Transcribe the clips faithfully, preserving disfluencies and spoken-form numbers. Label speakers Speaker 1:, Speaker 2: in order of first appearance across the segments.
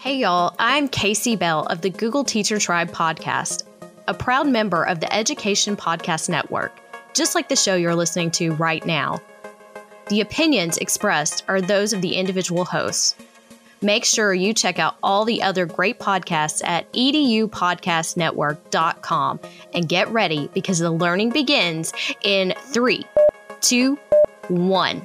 Speaker 1: Hey y'all, I'm Casey Bell of the Google Teacher Tribe podcast, a proud member of the Education Podcast Network, just like the show you're listening to right now. The opinions expressed are those of the individual hosts. Make sure you check out all the other great podcasts at e d u podcast network dot com and get ready because the learning begins in three, two, one.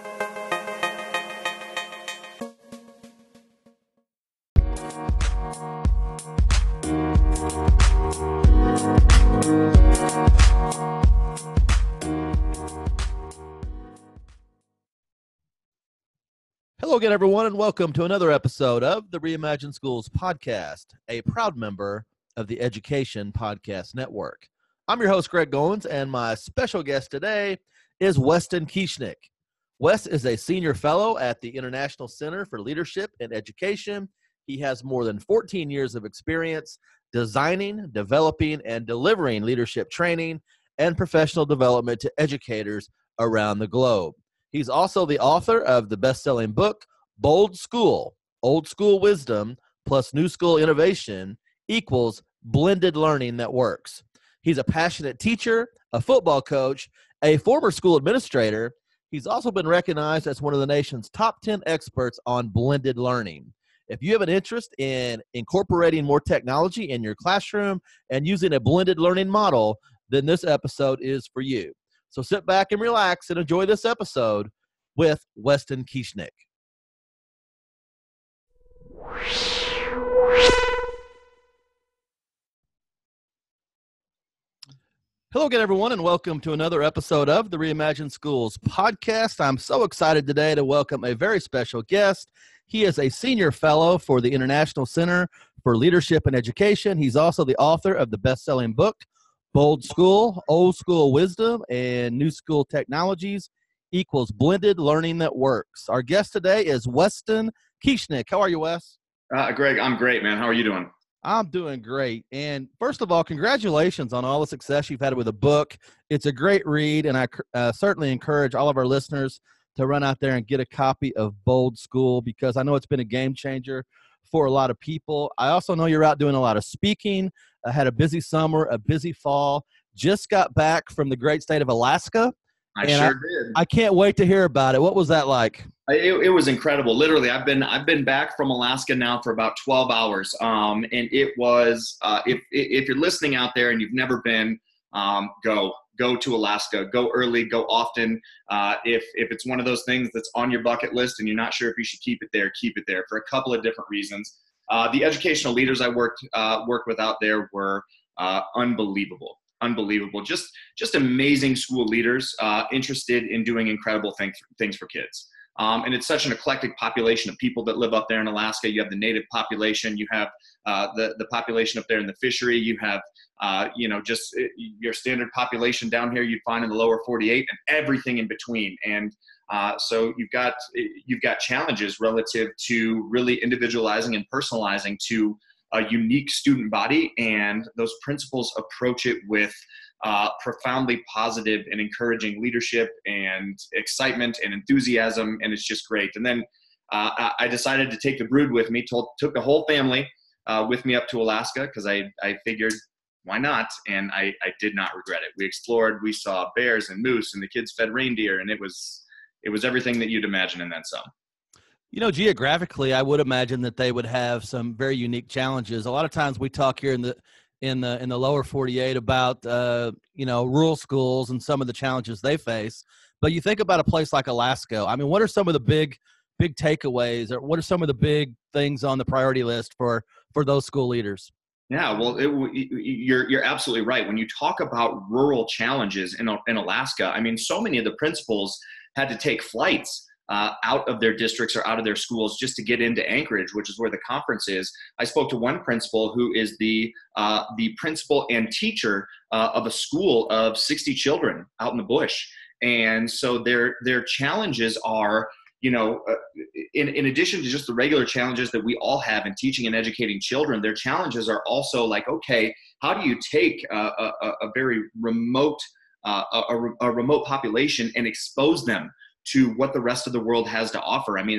Speaker 2: Hello again, everyone, and welcome to another episode of the Reimagine Schools podcast, a proud member of the Education Podcast Network. I'm your host, Greg Goins, and my special guest today is Weston Kieschnick. Wes is a senior fellow at the International Center for Leadership and Education. He has more than fourteen years of experience designing, developing, and delivering leadership training and professional development to educators around the globe. He's also the author of the best-selling book, Bold School, Old School Wisdom plus New School Innovation equals Blended Learning That Works. He's a passionate teacher, a football coach, a former school administrator. He's also been recognized as one of the nation's top ten experts on blended learning. If you have an interest in incorporating more technology in your classroom and using a blended learning model, then this episode is for you. So sit back and relax and enjoy this episode with Weston Kieschnick. Hello again, everyone, and welcome to another episode of the Reimagine Schools podcast. I'm so excited today to welcome a very special guest. He is a senior fellow for the International Center for Leadership and Education. He's also the author of the best-selling book, Bold School, Old School Wisdom, and New School Technologies equals Blended Learning That Works. Our guest today is Weston Kieschnick. How are you, Wes?
Speaker 3: Uh, Greg, I'm great, man. How are you doing?
Speaker 2: I'm doing great. And first of all, congratulations on all the success you've had with the book. It's a great read, and I uh, certainly encourage all of our listeners to run out there and get a copy of Bold School because I know it's been a game changer for a lot of people. I also know you're out doing a lot of speaking. I had a busy summer, a busy fall, just got back from the great state of Alaska.
Speaker 3: I sure I, did.
Speaker 2: I can't wait to hear about it. What was that like?
Speaker 3: It, it was incredible. Literally, I've been I've been back from Alaska now for about twelve hours. Um, and it was, uh, if if you're listening out there and you've never been, um, go. Go to Alaska. Go early, go often. Uh, if if it's one of those things that's on your bucket list and you're not sure if you should keep it there, keep it there for a couple of different reasons. Uh, the educational leaders I worked uh, worked with out there were uh, unbelievable, unbelievable. Just just amazing school leaders uh, interested in doing incredible things things for kids. Um, and it's such an eclectic population of people that live up there in Alaska. You have the native population, you have uh, the the population up there in the fishery, you have uh, you know just your standard population down here you'd find in the lower forty-eight, and everything in between. And Uh, so you've got you've got challenges relative to really individualizing and personalizing to a unique student body, and those principals approach it with uh, profoundly positive and encouraging leadership and excitement and enthusiasm, and it's just great. And then uh, I decided to take the brood with me, told, took the whole family uh, with me up to Alaska because I, I figured, why not? And I, I did not regret it. We explored, we saw bears and moose, and the kids fed reindeer, and it was It was everything that you'd imagine and then some.
Speaker 2: You know, geographically, I would imagine that they would have some very unique challenges. A lot of times we talk here in the in the in the lower forty-eight about uh, you know, rural schools and some of the challenges they face. But you think about a place like Alaska. I mean, what are some of the big big takeaways, or what are some of the big things on the priority list for for those school leaders?
Speaker 3: Yeah, well, it, you're you're absolutely right. When you talk about rural challenges in in Alaska, I mean, so many of the principals had to take flights uh, out of their districts or out of their schools just to get into Anchorage, which is where the conference is. I spoke to one principal who is the uh, the principal and teacher uh, of a school of sixty children out in the bush. And so their their challenges are, you know, uh, in, in addition to just the regular challenges that we all have in teaching and educating children, their challenges are also like, okay, how do you take a, a, a very remote Uh, a, a remote population and expose them to what the rest of the world has to offer? I mean, that's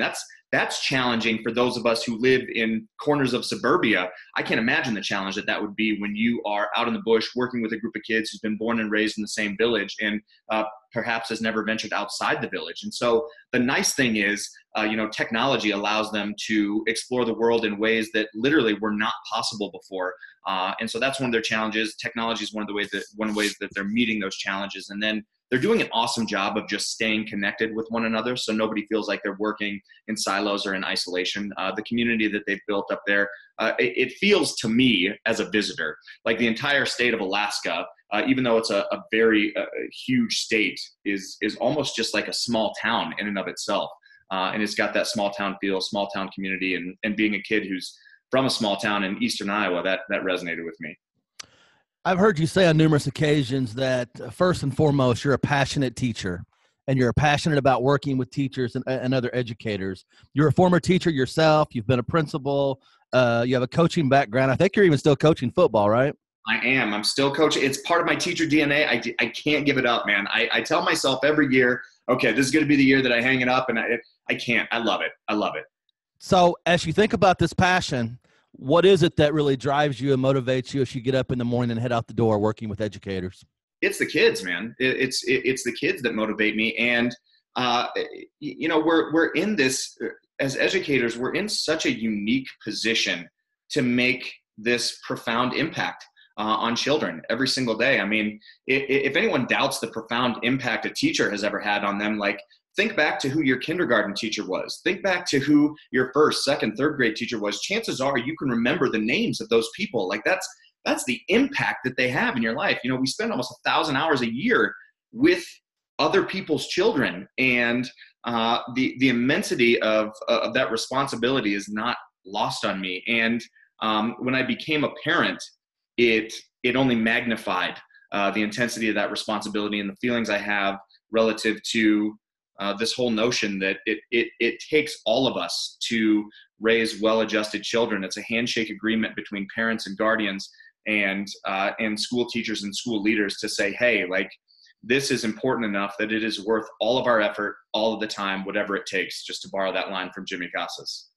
Speaker 3: that's challenging for those of us who live in corners of suburbia. I can't imagine the challenge that that would be when you are out in the bush working with a group of kids who's been born and raised in the same village and uh, perhaps has never ventured outside the village. And so the nice thing is, uh, you know, technology allows them to explore the world in ways that literally were not possible before. Uh, and so that's one of their challenges. Technology is one of the ways that one of the ways that they're meeting those challenges. And then they're doing an awesome job of just staying connected with one another, so nobody feels like they're working in silos or in isolation. Uh, the community that they've built up there, uh, it, it feels to me as a visitor, like the entire state of Alaska, uh, even though it's a, a very uh, huge state, is is almost just like a small town in and of itself. Uh, and it's got that small town feel, small town community, and, and being a kid who's from a small town in eastern Iowa, that that resonated with me.
Speaker 2: I've heard you say on numerous occasions that uh, first and foremost, you're a passionate teacher, and you're passionate about working with teachers and, and other educators. You're a former teacher yourself. You've been a principal. Uh, you have a coaching background. I think you're even still coaching football, right?
Speaker 3: I am. I'm still coaching. It's part of my teacher D N A. I, I can't give it up, man. I, I tell myself every year, okay, this is going to be the year that I hang it up, and I, I can't. I love it. I love it.
Speaker 2: So as you think about this passion, what is it that really drives you and motivates you as you get up in the morning and head out the door working with educators?
Speaker 3: It's the kids, man. It, it's it, it's the kids that motivate me. And, uh, you know, we're we're in this, as educators, we're in such a unique position to make this profound impact uh, on children every single day. I mean, if, if anyone doubts the profound impact a teacher has ever had on them, like, think back to who your kindergarten teacher was. Think back to who your first, second, third grade teacher was. Chances are you can remember the names of those people. Like that's that's the impact that they have in your life. You know, we spend almost a thousand hours a year with other people's children, and uh, the the immensity of of that responsibility is not lost on me. And um, when I became a parent, it it only magnified uh, the intensity of that responsibility and the feelings I have relative to Uh, this whole notion that it, it it takes all of us to raise well-adjusted children. It's a handshake agreement between parents and guardians and uh, and school teachers and school leaders to say, hey, like, this is important enough that it is worth all of our effort, all of the time, whatever it takes, just to borrow that line from Jimmy Casas.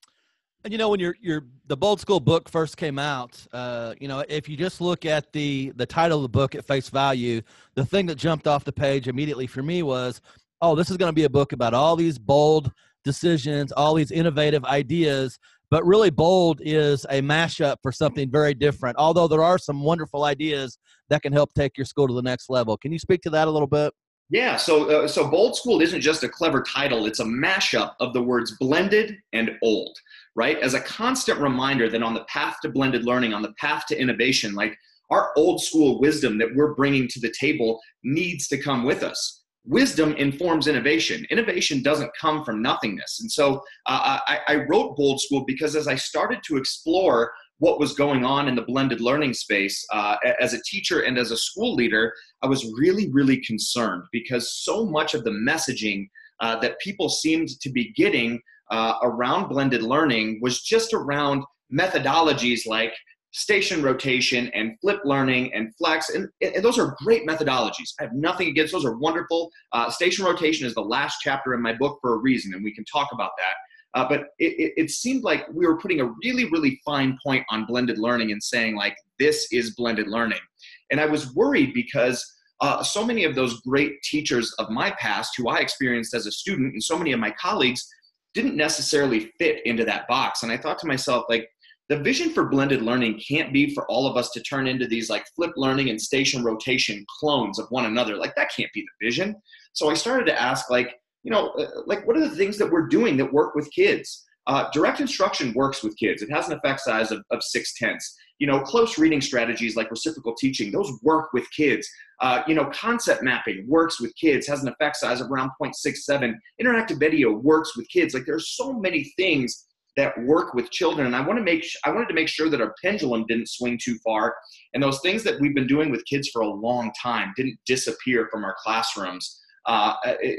Speaker 2: And, you know, when your your the Bold School book first came out, uh, you know, if you just look at the the title of the book at face value, the thing that jumped off the page immediately for me was, oh, this is going to be a book about all these bold decisions, all these innovative ideas, but really Bold is a mashup for something very different, although there are some wonderful ideas that can help take your school to the next level. Can you speak to that a little bit?
Speaker 3: Yeah, so uh, so Bold School isn't just a clever title. It's a mashup of the words blended and old, right? As a constant reminder that on the path to blended learning, on the path to innovation, like, our old school wisdom that we're bringing to the table needs to come with us. Wisdom informs innovation. Innovation doesn't come from nothingness. And so uh, I, I wrote Bold School because as I started to explore what was going on in the blended learning space uh, as a teacher and as a school leader, I was really, really concerned because so much of the messaging uh, that people seemed to be getting uh, around blended learning was just around methodologies like station rotation and flip learning and flex. And, and those are great methodologies. I have nothing against those. Are wonderful. Uh, station rotation is the last chapter in my book for a reason, and we can talk about that. Uh, but it, it, it seemed like we were putting a really, really fine point on blended learning and saying, like, this is blended learning. And I was worried because uh, so many of those great teachers of my past who I experienced as a student and so many of my colleagues didn't necessarily fit into that box. And I thought to myself, like, the vision for blended learning can't be for all of us to turn into these like flip learning and station rotation clones of one another. Like, that can't be the vision. So I started to ask, like, you know, like, what are the things that we're doing that work with kids? Uh, direct instruction works with kids. It has an effect size of, of six tenths. You know, close reading strategies like reciprocal teaching, those work with kids. Uh, you know, concept mapping works with kids, has an effect size of around zero point six seven. Interactive video works with kids. Like, there's so many things that work with children. And I want to make, I wanted to make sure that our pendulum didn't swing too far. And those things that we've been doing with kids for a long time didn't disappear from our classrooms uh,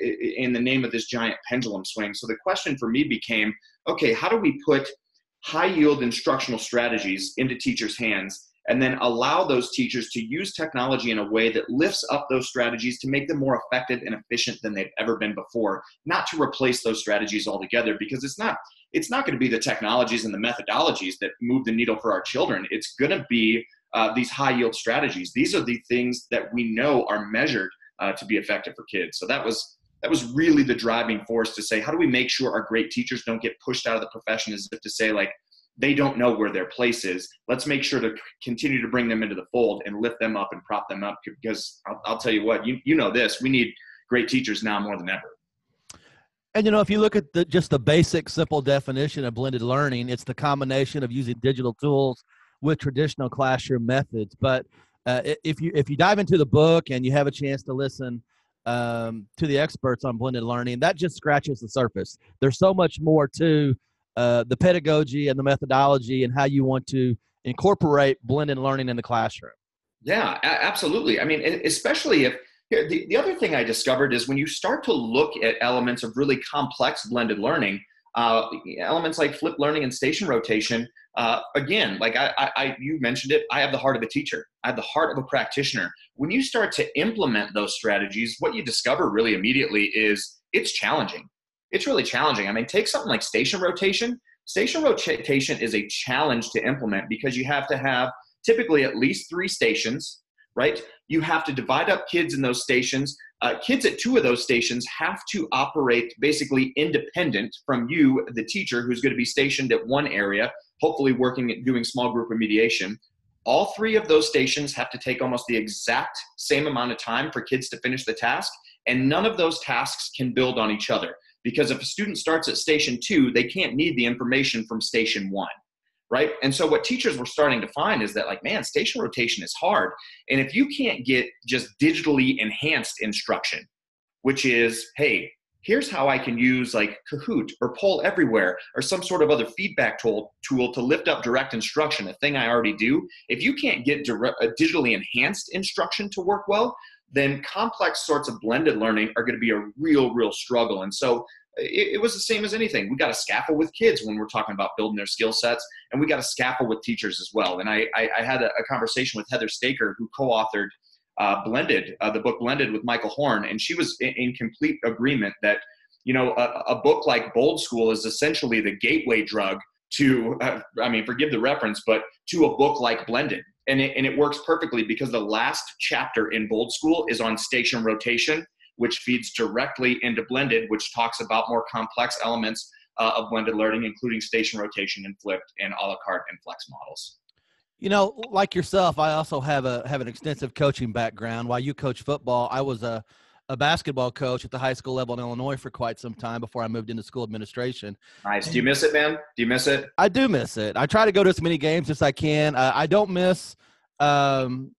Speaker 3: in the name of this giant pendulum swing. So the question for me became, okay, how do we put high yield instructional strategies into teachers' hands and then allow those teachers to use technology in a way that lifts up those strategies to make them more effective and efficient than they've ever been before, not to replace those strategies altogether, because it's not it's not going to be the technologies and the methodologies that move the needle for our children. It's going to be uh, these high yield strategies. These are the things that we know are measured uh, to be effective for kids. So that was that was really the driving force to say, how do we make sure our great teachers don't get pushed out of the profession as if to say, like, they don't know where their place is. Let's make sure to continue to bring them into the fold and lift them up and prop them up, because I'll, I'll tell you what, you, you know this, we need great teachers now more than ever.
Speaker 2: And, you know, if you look at the, just the basic, simple definition of blended learning, it's the combination of using digital tools with traditional classroom methods. But uh, if you if you dive into the book and you have a chance to listen um, to the experts on blended learning, that just scratches the surface. There's so much more to uh, the pedagogy and the methodology and how you want to incorporate blended learning in the classroom.
Speaker 3: Yeah, a- absolutely. I mean, especially if Here, the, the other thing I discovered is when you start to look at elements of really complex blended learning, uh, elements like flipped learning and station rotation, uh, again, like I, I, I, you mentioned it, I have the heart of a teacher. I have the heart of a practitioner. When you start to implement those strategies, what you discover really immediately is it's challenging. It's really challenging. I mean, take something like station rotation. Station rotation is a challenge to implement because you have to have typically at least three stations, right? You have to divide up kids in those stations. Uh, kids at two of those stations have to operate basically independent from you, the teacher, who's going to be stationed at one area, hopefully working at doing small group remediation. All three of those stations have to take almost the exact same amount of time for kids to finish the task, and none of those tasks can build on each other. Because if a student starts at station two, they can't need the information from station one. Right? And so what teachers were starting to find is that, like, man, station rotation is hard. And if you can't get just digitally enhanced instruction, which is, hey, here's how I can use like Kahoot or Poll Everywhere or some sort of other feedback tool, tool to lift up direct instruction, a thing I already do. If you can't get direct, uh, digitally enhanced instruction to work well, then complex sorts of blended learning are going to be a real, real struggle. And so it, it was the same as anything. We got to scaffold with kids when we're talking about building their skill sets, and we got to scaffold with teachers as well. And I, I, I had a, a conversation with Heather Staker, who co-authored uh, Blended, uh, the book Blended with Michael Horn, and she was in, in complete agreement that, you know, a, a book like Bold School is essentially the gateway drug to, uh, I mean, forgive the reference, but to a book like Blended. And it, and it works perfectly because the last chapter in Bold School is on station rotation, which feeds directly into Blended, which talks about more complex elements uh, of blended learning, including station rotation and flipped and a la carte and flex models.
Speaker 2: You know, like yourself, I also have a have an extensive coaching background. While you coach football, I was a, a basketball coach at the high school level in Illinois for quite some time before I moved into school administration.
Speaker 3: Nice. Do you miss it, man? Do you miss it?
Speaker 2: I do miss it. I try to go to as many games as I can. Uh, I don't miss um,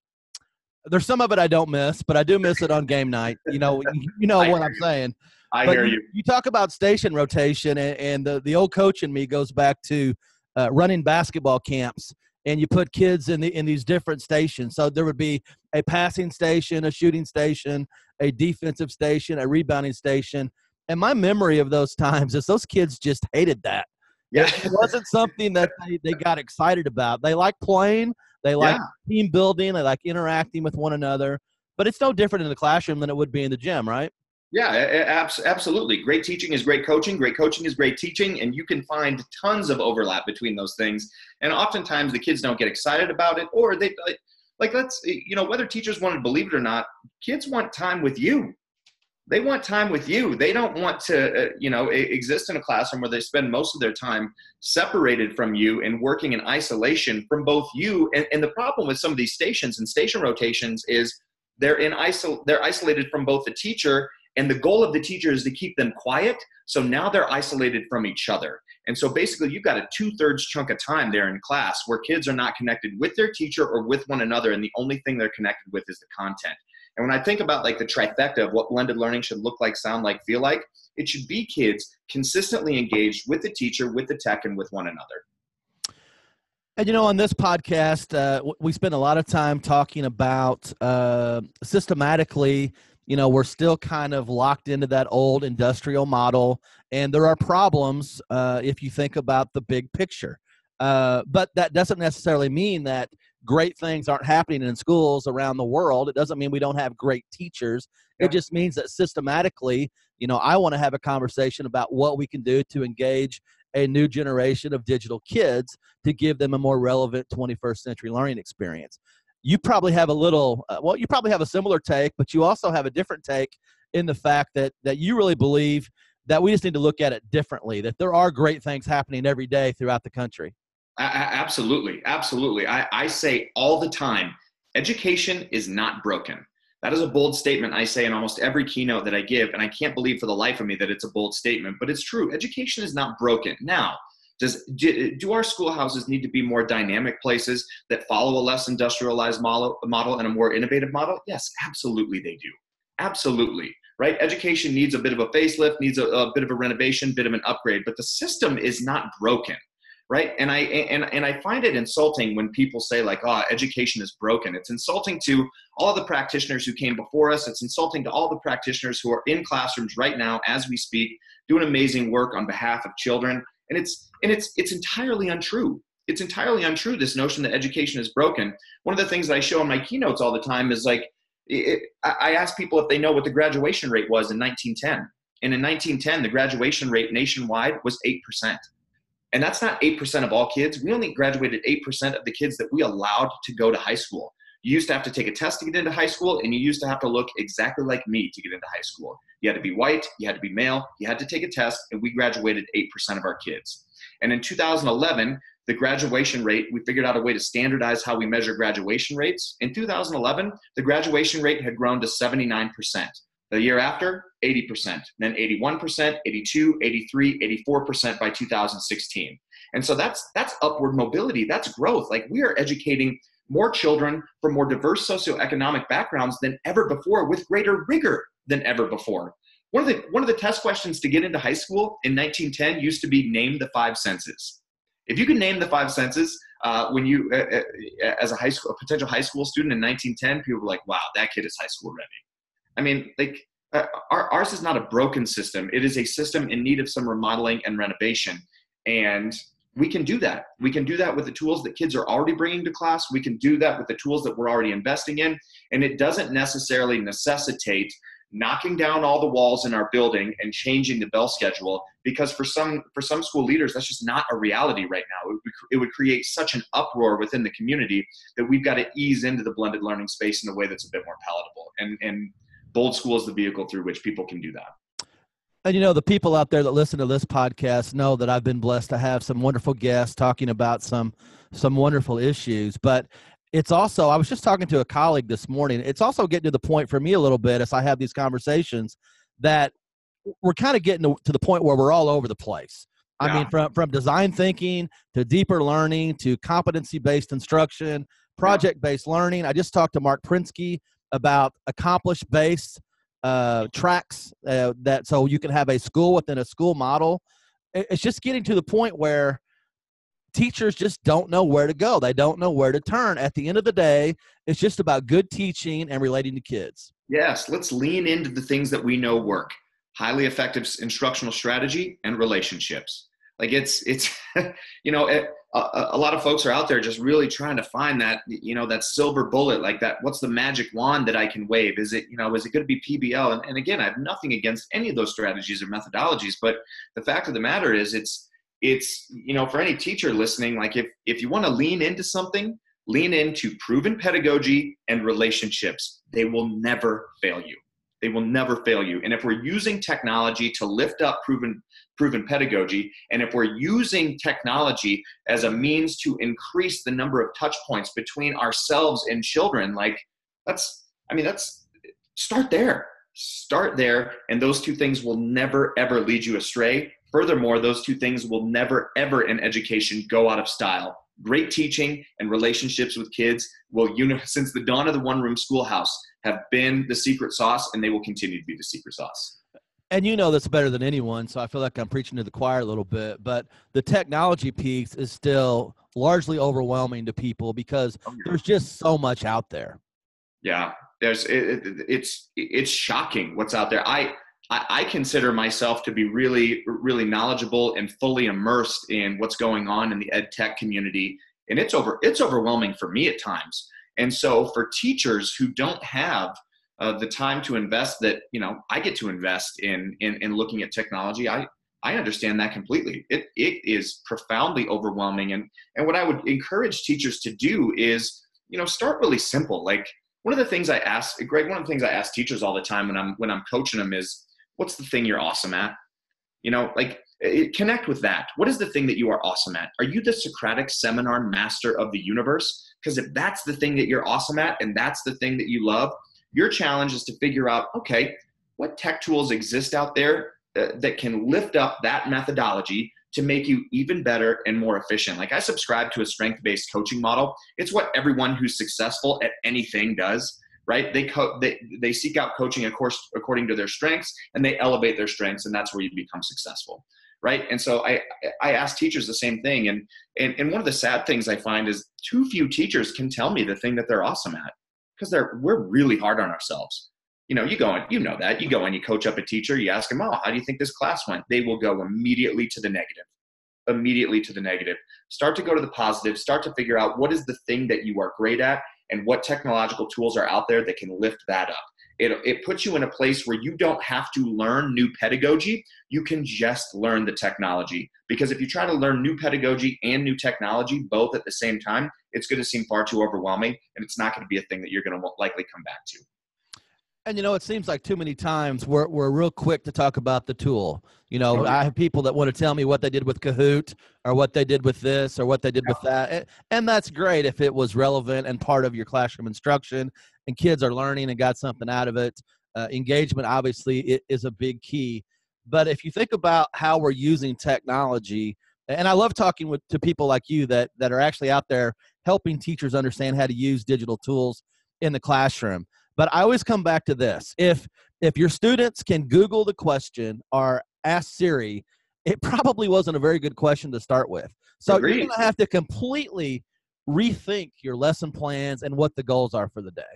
Speaker 2: – there's some of it I don't miss, but I do miss it on game night. You know, you know what I'm saying.
Speaker 3: I
Speaker 2: but
Speaker 3: hear
Speaker 2: you.
Speaker 3: you.
Speaker 2: You talk about station rotation, and, and the, the old coach in me goes back to uh, running basketball camps, and you put kids in the in these different stations. So there would be a passing station, a shooting station, a defensive station, a rebounding station. And my memory of those times is those kids just hated that.
Speaker 3: Yeah.
Speaker 2: It wasn't something that they, they got excited about. They like playing. They like yeah. team building. They like interacting with one another. But it's no different in the classroom than it would be in the gym, right?
Speaker 3: Yeah, absolutely. Great teaching is great coaching. Great coaching is great teaching. And you can find tons of overlap between those things. And oftentimes the kids don't get excited about it, or they like, like let's, you know, whether teachers want to believe it or not, kids want time with you. They want time with you. They don't want to, uh, you know, exist in a classroom where they spend most of their time separated from you and working in isolation from both you. And, and the problem with some of these stations and station rotations is they're in isol- they're isolated from both the teacher, and the goal of the teacher is to keep them quiet. So now they're isolated from each other. And so basically you've got a two-thirds chunk of time there in class where kids are not connected with their teacher or with one another, and the only thing they're connected with is the content. And when I think about like the trifecta of what blended learning should look like, sound like, feel like, it should be kids consistently engaged with the teacher, with the tech, and with one another.
Speaker 2: And, you know, on this podcast, uh, we spend a lot of time talking about uh, systematically, you know, we're still kind of locked into that old industrial model, and there are problems uh, if you think about the big picture. Uh, but that doesn't necessarily mean that great things aren't happening in schools around the world. It doesn't mean we don't have great teachers. Yeah. It just means that systematically, you know, I want to have a conversation about what we can do to engage a new generation of digital kids to give them a more relevant twenty-first century learning experience. You probably have a little, uh, well, you probably have a similar take, but you also have a different take in the fact that that you really believe that we just need to look at it differently, that there are great things happening every day throughout the country.
Speaker 3: Absolutely. Absolutely. I, I say all the time, education is not broken. That is a bold statement I say in almost every keynote that I give, and I can't believe for the life of me that it's a bold statement, but it's true. Education is not broken. Now, does do our schoolhouses need to be more dynamic places that follow a less industrialized model, model and a more innovative model? Yes, absolutely they do. Absolutely. Right? Education needs a bit of a facelift, needs a, a bit of a renovation, bit of an upgrade, but the system is not broken. Right. And I and, and I find it insulting when people say like, oh, education is broken. It's insulting to all the practitioners who came before us. It's insulting to all the practitioners who are in classrooms right now as we speak, doing amazing work on behalf of children. And it's and it's it's entirely untrue. It's entirely untrue, this notion that education is broken. One of the things that I show in my keynotes all the time is like, it, I ask people if they know what the graduation rate was in nineteen ten. And in nineteen ten, the graduation rate nationwide was eight percent. And that's not eight percent of all kids. We only graduated eight percent of the kids that we allowed to go to high school. You used to have to take a test to get into high school, and you used to have to look exactly like me to get into high school. You had to be white, you had to be male, you had to take a test, and we graduated eight percent of our kids. And in two thousand eleven, the graduation rate, we figured out a way to standardize how we measure graduation rates. In two thousand eleven, the graduation rate had grown to seventy-nine percent. The year after, eighty percent, then eighty-one percent, eighty-two, eighty-three, eighty-four percent by two thousand sixteen. And so that's that's upward mobility, that's growth. Like we are educating more children from more diverse socioeconomic backgrounds than ever before with greater rigor than ever before. One of the one of the test questions to get into high school in nineteen ten used to be name the five senses. If you could name the five senses uh, when you, uh, uh, as a high school, a potential high school student in nineteen ten, people were like, wow, that kid is high school ready. I mean, like uh, our, ours is not a broken system. It is a system in need of some remodeling and renovation. And we can do that. We can do that with the tools that kids are already bringing to class. We can do that with the tools that we're already investing in. And it doesn't necessarily necessitate knocking down all the walls in our building and changing the bell schedule, because for some for some school leaders, that's just not a reality right now. It would, it would create such an uproar within the community that we've got to ease into the blended learning space in a way that's a bit more palatable. And, and Bold School is the vehicle through which people can do that.
Speaker 2: And, you know, the people out there that listen to this podcast know that I've been blessed to have some wonderful guests talking about some some wonderful issues. But it's also, I was just talking to a colleague this morning, it's also getting to the point for me a little bit as I have these conversations that we're kind of getting to, to the point where we're all over the place. I yeah. mean, from, from design thinking to deeper learning to competency-based instruction, project-based yeah. learning. I just talked to Mark Prinsky about accomplish-based uh, tracks uh, that so you can have a school within a school model. It's just getting to the point where teachers just don't know where to go. They don't know where to turn. At the end of the day, it's just about good teaching and relating to kids.
Speaker 3: Yes, let's lean into the things that we know work. Highly effective instructional strategy and relationships. Like it's, it's, you know, it, a, a lot of folks are out there just really trying to find that, you know, that silver bullet, like that, what's the magic wand that I can wave? Is it, you know, is it going to be P B L? And, and again, I have nothing against any of those strategies or methodologies, but the fact of the matter is it's, it's, you know, for any teacher listening, like if, if you want to lean into something, lean into proven pedagogy and relationships. They will never fail you. They will never fail you. And if we're using technology to lift up proven proven pedagogy, and if we're using technology as a means to increase the number of touch points between ourselves and children, like that's, I mean, that's, start there. Start there, and those two things will never, ever lead you astray. Furthermore, those two things will never, ever in education go out of style. Great teaching and relationships with kids will, you know, since the dawn of the one-room schoolhouse, have been the secret sauce, and they will continue to be the secret sauce.
Speaker 2: And you know this better than anyone, so I feel like I'm preaching to the choir a little bit, but the technology piece is still largely overwhelming to people because oh, yeah. there's just so much out there.
Speaker 3: Yeah, there's it, it, it's it's shocking what's out there. I, I I consider myself to be really really knowledgeable and fully immersed in what's going on in the ed tech community. And it's over, it's overwhelming for me at times. And so for teachers who don't have uh, the time to invest that, you know, I get to invest in, in, in looking at technology, I, I understand that completely. It, it is profoundly overwhelming. And, and what I would encourage teachers to do is, you know, start really simple. Like one of the things I ask, Greg, one of the things I ask teachers all the time when I'm, when I'm coaching them is, what's the thing you're awesome at? You know, like it, connect with that. What is the thing that you are awesome at? Are you the Socratic seminar master of the universe? Because if that's the thing that you're awesome at and that's the thing that you love, your challenge is to figure out, okay, what tech tools exist out there uh, that can lift up that methodology to make you even better and more efficient. Like I subscribe to a strength-based coaching model. It's what everyone who's successful at anything does, right? They co- they they seek out coaching, of course, according to their strengths, and they elevate their strengths, and that's where you become successful, right? And so I I ask teachers the same thing, and and and one of the sad things I find is too few teachers can tell me the thing that they're awesome at, because they're we're really hard on ourselves. You know, you go in, you know that. You go in, you coach up a teacher, you ask them, oh, how do you think this class went? They will go immediately to the negative, immediately to the negative. Start to go to the positive, start to figure out what is the thing that you are great at and what technological tools are out there that can lift that up. It, it puts you in a place where you don't have to learn new pedagogy. You can just learn the technology. Because if you try to learn new pedagogy and new technology both at the same time, it's going to seem far too overwhelming, and it's not going to be a thing that you're going to likely come back to.
Speaker 2: And, you know, it seems like too many times we're, we're real quick to talk about the tool. You know, oh, yeah. I have people that want to tell me what they did with Kahoot or what they did with this or what they did yeah. with that. And, and that's great if it was relevant and part of your classroom instruction and kids are learning and got something out of it. Uh, engagement, obviously, it is a big key. But if you think about how we're using technology, and I love talking with to people like you that, that are actually out there helping teachers understand how to use digital tools in the classroom. But I always come back to this. If if your students can Google the question or ask Siri, it probably wasn't a very good question to start with. So Agreed. You're going to have to completely rethink your lesson plans and what the goals are for the day.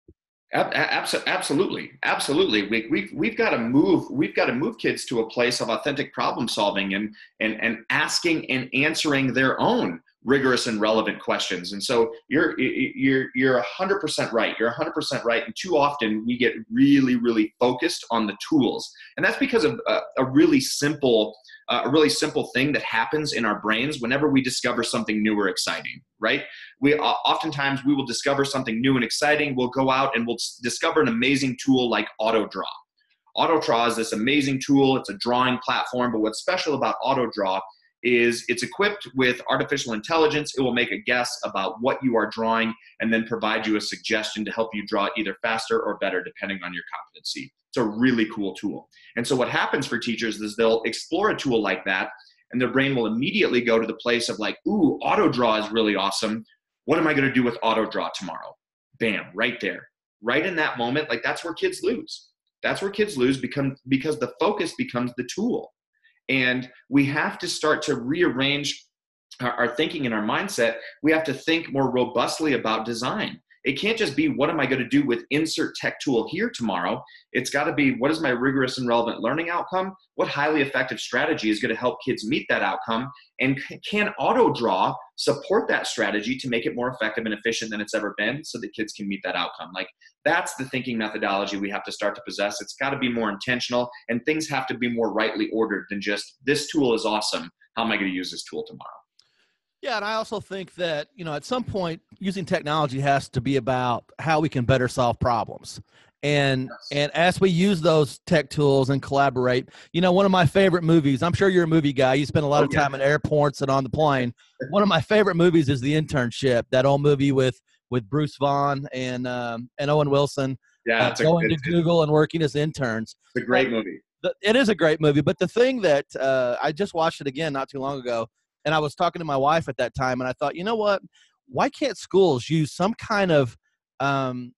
Speaker 3: Absolutely, absolutely. We, we've we've got to move. We've got to move kids to a place of authentic problem solving and and and asking and answering their own rigorous and relevant questions. And so you're you're you're one hundred percent right. You're one hundred percent right. And too often we get really really focused on the tools, and that's because of a, a really simple uh, a really simple thing that happens in our brains whenever we discover something new or exciting. Right? We uh, oftentimes we will discover something new and exciting. We'll go out and we'll discover an amazing tool like AutoDraw. AutoDraw is this amazing tool. It's a drawing platform, but what's special about AutoDraw is it's equipped with artificial intelligence. It will make a guess about what you are drawing and then provide you a suggestion to help you draw either faster or better depending on your competency. It's a really cool tool. And so what happens for teachers is they'll explore a tool like that and their brain will immediately go to the place of like, ooh, AutoDraw is really awesome. What am I going to do with AutoDraw tomorrow? Bam, right there. Right in that moment, like that's where kids lose. That's where kids lose become, because the focus becomes the tool. And we have to start to rearrange our, our thinking and our mindset. We have to think more robustly about design. It can't just be, what am I going to do with insert tech tool here tomorrow? It's got to be, what is my rigorous and relevant learning outcome? What highly effective strategy is going to help kids meet that outcome? And can AutoDraw support that strategy to make it more effective and efficient than it's ever been so that kids can meet that outcome? Like that's the thinking methodology we have to start to possess. It's got to be more intentional and things have to be more rightly ordered than just, this tool is awesome. How am I going to use this tool tomorrow?
Speaker 2: Yeah, and I also think that, you know, at some point, using technology has to be about how we can better solve problems. And yes. and as we use those tech tools and collaborate, you know, one of my favorite movies, I'm sure you're a movie guy. You spend a lot oh, of time yeah. in airports and on the plane. One of my favorite movies is The Internship, that old movie with with Bruce Vaughn and um, and Owen Wilson
Speaker 3: yeah,
Speaker 2: uh, going to Google and working as interns.
Speaker 3: It's a great movie.
Speaker 2: The, it is a great movie. But the thing that uh, I just watched it again not too long ago, and I was talking to my wife at that time, and I thought, you know what? Why can't schools use some kind of um,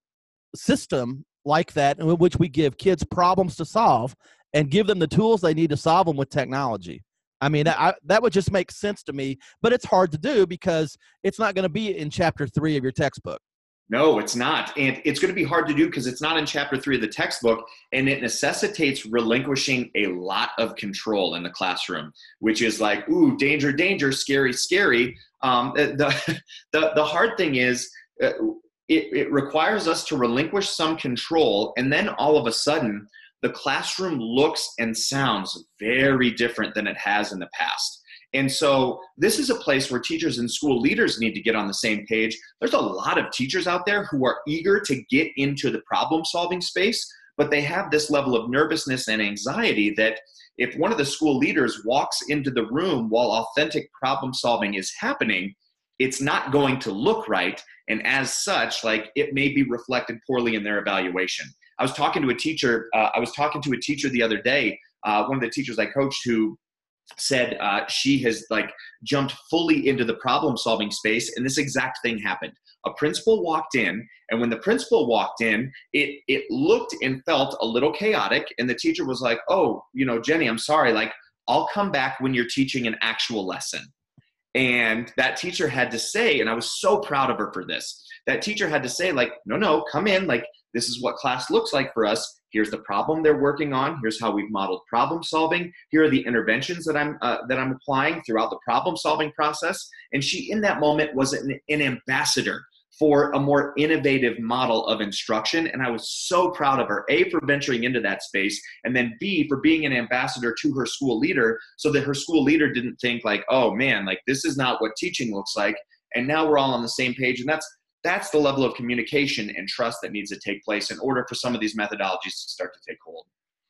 Speaker 2: system like that in which we give kids problems to solve and give them the tools they need to solve them with technology? I mean, I, that would just make sense to me, but it's hard to do because it's not going to be in chapter three of your textbook.
Speaker 3: No, it's not. And it's going to be hard to do because it's not in chapter three of the textbook, and it necessitates relinquishing a lot of control in the classroom, which is like, ooh, danger, danger, scary, scary. Um, the, the, the hard thing is uh, it, it requires us to relinquish some control. And then all of a sudden, the classroom looks and sounds very different than it has in the past. And so this is a place where teachers and school leaders need to get on the same page. There's a lot of teachers out there who are eager to get into the problem-solving space, but they have this level of nervousness and anxiety that if one of the school leaders walks into the room while authentic problem-solving is happening, it's not going to look right. And as such, like, it may be reflected poorly in their evaluation. I was talking to a teacher, uh, I was talking to a teacher the other day, uh, one of the teachers I coached, who said uh, she has like jumped fully into the problem solving space, and this exact thing happened. A principal walked in, and when the principal walked in, it it looked and felt a little chaotic, and the teacher was like, oh, you know, Jenny, I'm sorry, like, I'll come back when you're teaching an actual lesson. And that teacher had to say, and I was so proud of her for this, that teacher had to say, like, no, no, come in, like, this is what class looks like for us. Here's the problem they're working on. Here's how we've modeled problem solving. Here are the interventions that I'm uh, that I'm applying throughout the problem solving process. And she, in that moment, was an, an ambassador for a more innovative model of instruction. And I was so proud of her, A, for venturing into that space, and then B, for being an ambassador to her school leader, so that her school leader didn't think like, oh man, like, this is not what teaching looks like. And now we're all on the same page. And that's That's the level of communication and trust that needs to take place in order for some of these methodologies to start to take hold.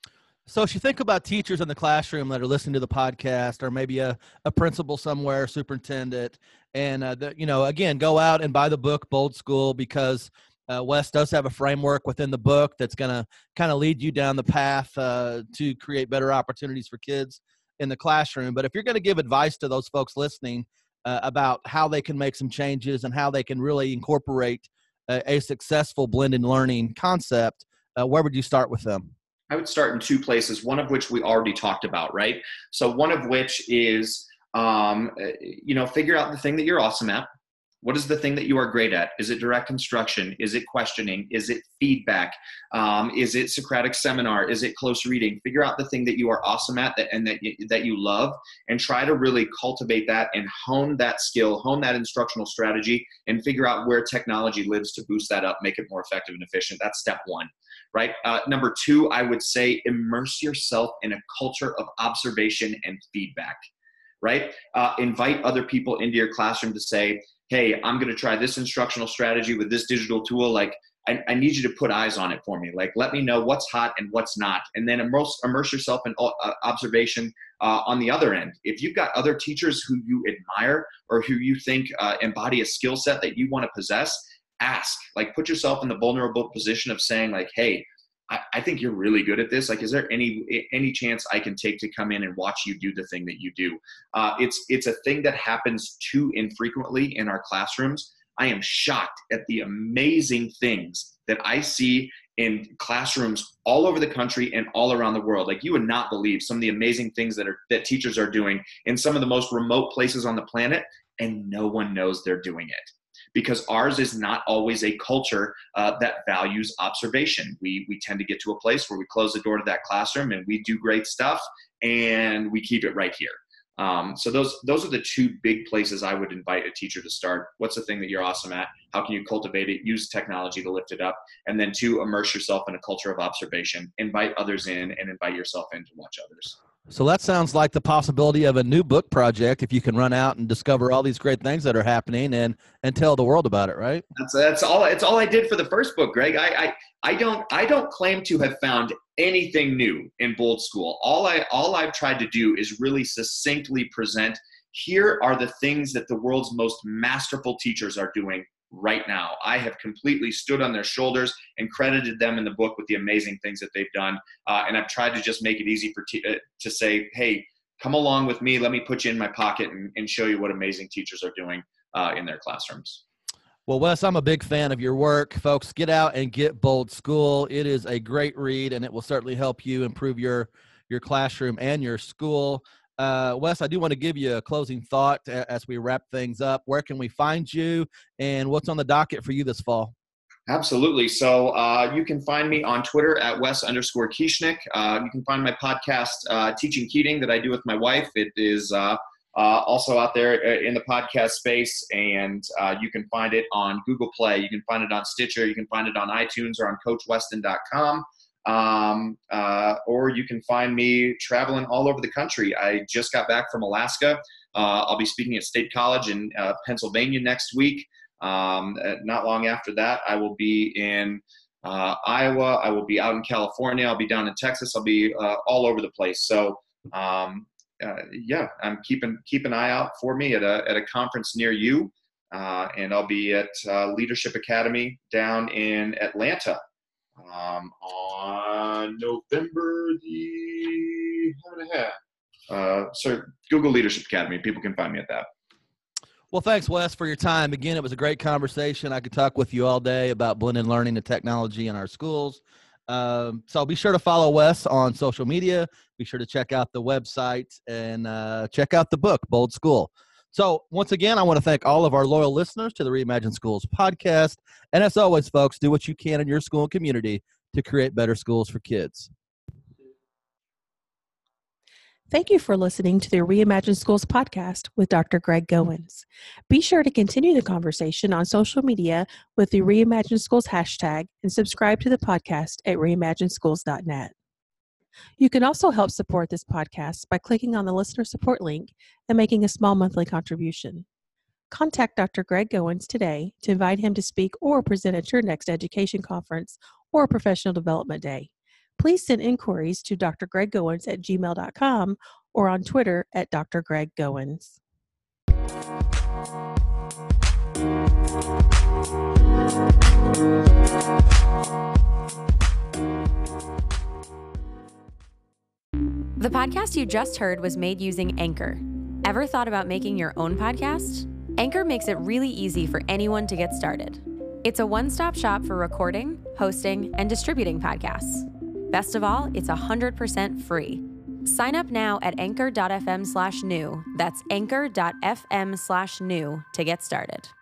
Speaker 2: So if you think about teachers in the classroom that are listening to the podcast, or maybe a, a principal somewhere, superintendent, and, uh, the, you know, again, go out and buy the book, Bold School, because uh, Wes does have a framework within the book that's going to kind of lead you down the path uh, to create better opportunities for kids in the classroom. But if you're going to give advice to those folks listening, Uh, about how they can make some changes and how they can really incorporate a, a successful blended learning concept, uh, where would you start with them?
Speaker 3: I would start in two places, one of which we already talked about, right? So one of which is, um, you know, figure out the thing that you're awesome at. What is the thing that you are great at? Is it direct instruction? Is it questioning? Is it feedback? Um, is it Socratic seminar? Is it close reading? Figure out the thing that you are awesome at that, and that you, that you love, and try to really cultivate that and hone that skill, hone that instructional strategy, and figure out where technology lives to boost that up, make it more effective and efficient. That's step one, right? Uh, number two, I would say immerse yourself in a culture of observation and feedback, right? Uh, invite other people into your classroom to say, hey, I'm going to try this instructional strategy with this digital tool. Like, I, I need you to put eyes on it for me. Like, let me know what's hot and what's not. And then immerse, immerse yourself in uh, observation uh, on the other end. If you've got other teachers who you admire or who you think uh, embody a skill set that you want to possess, ask. Like, put yourself in the vulnerable position of saying, like, hey, I, I think you're really good at this. Like, is there any any chance I can take to come in and watch you do the thing that you do? Uh, it's it's a thing that happens too infrequently in our classrooms. I am shocked at the amazing things that I see in classrooms all over the country and all around the world. Like, you would not believe some of the amazing things that are that teachers are doing in some of the most remote places on the planet, and no one knows they're doing it. Because ours is not always a culture uh, that values observation. We we tend to get to a place where we close the door to that classroom and we do great stuff and we keep it right here. Um, so those those are the two big places I would invite a teacher to start. What's the thing that you're awesome at? How can you cultivate it? Use technology to lift it up. And then two, immerse yourself in a culture of observation. Invite others in and invite yourself in to watch others.
Speaker 2: So that sounds like the possibility of a new book project if you can run out and discover all these great things that are happening and and tell the world about it, right?
Speaker 3: That's that's all it's all I did for the first book, Greg. I I, I don't I don't claim to have found anything new in Bold School. All I all I've tried to do is really succinctly present, here are the things that the world's most masterful teachers are doing right now. I have completely stood on their shoulders and credited them in the book with the amazing things that they've done. Uh, and I've tried to just make it easy for te- uh, to say, hey, come along with me. Let me put you in my pocket and, and show you what amazing teachers are doing uh, in their classrooms.
Speaker 2: Well, Wes, I'm a big fan of your work. Folks, get out and get Bold School. It is a great read, and it will certainly help you improve your, your classroom and your school. Uh, Wes, I do want to give you a closing thought as we wrap things up. Where can we find you, and what's on the docket for you this fall?
Speaker 3: Absolutely. So uh, you can find me on Twitter at Wes underscore Kieschnick. Uh, you can find my podcast, uh, Teaching Keating, that I do with my wife. It is uh, uh, also out there in the podcast space, and uh, you can find it on Google Play. You can find it on Stitcher. You can find it on iTunes or on coach weston dot com. Um, uh, or you can find me traveling all over the country. I just got back from Alaska. Uh, I'll be speaking at State College in uh, Pennsylvania next week. Um, not long after that, I will be in uh, Iowa. I will be out in California. I'll be down in Texas. I'll be uh, all over the place. So, um, uh, yeah, I'm keeping keep an eye out for me at a at a conference near you, uh, and I'll be at uh, Leadership Academy down in Atlanta um, on November the how and a half. Uh, so Google Leadership Academy. People can find me at that.
Speaker 2: Well, thanks, Wes, for your time. Again, it was a great conversation. I could talk with you all day about blended learning and technology in our schools. Um, so be sure to follow Wes on social media. Be sure to check out the website and uh, check out the book, Bold School. So once again, I want to thank all of our loyal listeners to the Reimagine Schools podcast. And as always, folks, do what you can in your school and community to create better schools for kids.
Speaker 4: Thank you for listening to the Reimagine Schools podcast with Doctor Greg Goins. Be sure to continue the conversation on social media with the Reimagine Schools hashtag and subscribe to the podcast at reimagine schools dot net. You can also help support this podcast by clicking on the listener support link and making a small monthly contribution. Contact Doctor Greg Goins today to invite him to speak or present at your next education conference or professional development day. Please send inquiries to d r greg goins at gmail dot com or on Twitter at Doctor Greg Goins.
Speaker 5: The podcast you just heard was made using Anchor. Ever thought about making your own podcast? Anchor makes it really easy for anyone to get started. It's a one-stop shop for recording, hosting, and distributing podcasts. Best of all, it's one hundred percent free. Sign up now at anchor dot f m slash new. That's anchor dot f m slash new to get started.